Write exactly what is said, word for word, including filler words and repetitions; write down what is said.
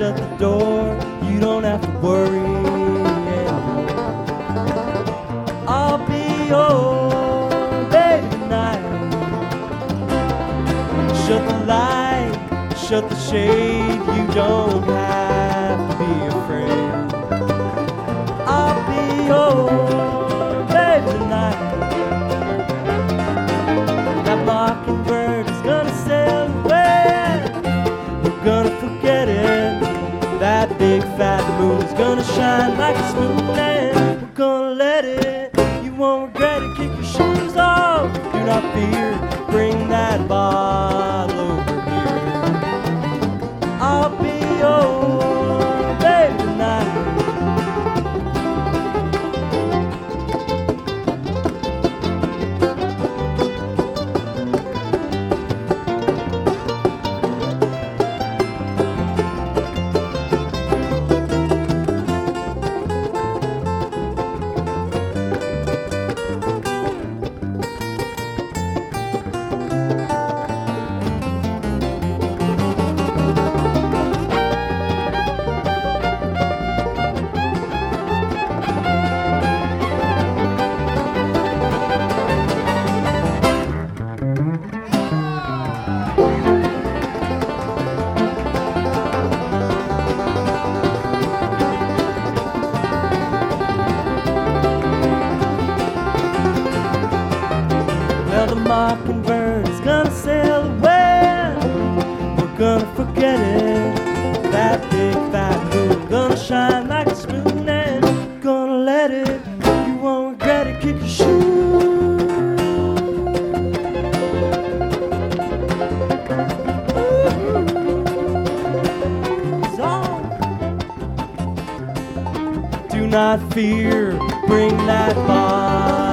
shut the door, you don't have to worry anymore. I'll be your baby tonight. Shut the light, shut the shade, you don't have to be afraid. I'll be your baby tonight. That mockingbird is gonna sail away. We're gonna forget it. That big fat moon's gonna shine like a spoon, and we're gonna let it. You won't regret it. Kick your shoes off. Do not fear. Bring that bottle over here. I'll be your baby tonight. Well, the mockingbird is gonna sail away. We're gonna forget it. That big fat moon gonna shine like a spoon, and we're gonna let it. You won't regret it. Kick your shoes. Song. Do not fear. Bring that bottle.